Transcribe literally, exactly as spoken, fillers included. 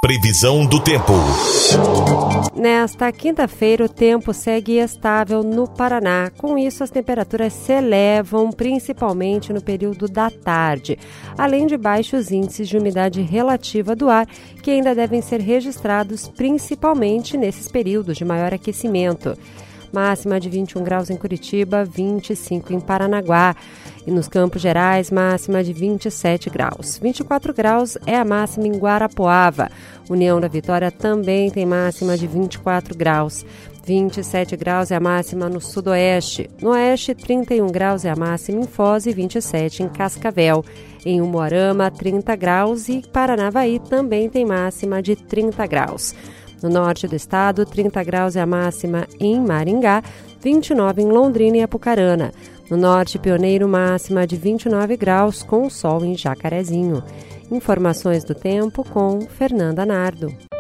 Previsão do tempo. Nesta quinta-feira, o tempo segue estável no Paraná. Com isso, as temperaturas se elevam, principalmente no período da tarde, além de baixos índices de umidade relativa do ar, que ainda devem ser registrados principalmente nesses períodos de maior aquecimento. Máxima de vinte e um graus em Curitiba, vinte e cinco em Paranaguá. E nos Campos Gerais, máxima de vinte e sete graus. vinte e quatro graus é a máxima em Guarapuava. União da Vitória também tem máxima de vinte e quatro graus. vinte e sete graus é a máxima no Sudoeste. No Oeste, trinta e um graus é a máxima em Foz e vinte e sete em Cascavel. Em Umuarama, trinta graus e Paranavaí também tem máxima de trinta graus. No norte do estado, trinta graus é a máxima em Maringá, vinte e nove em Londrina e Apucarana. No norte, Pioneiro, máxima de vinte e nove graus, com sol em Jacarezinho. Informações do tempo com Fernanda Nardo.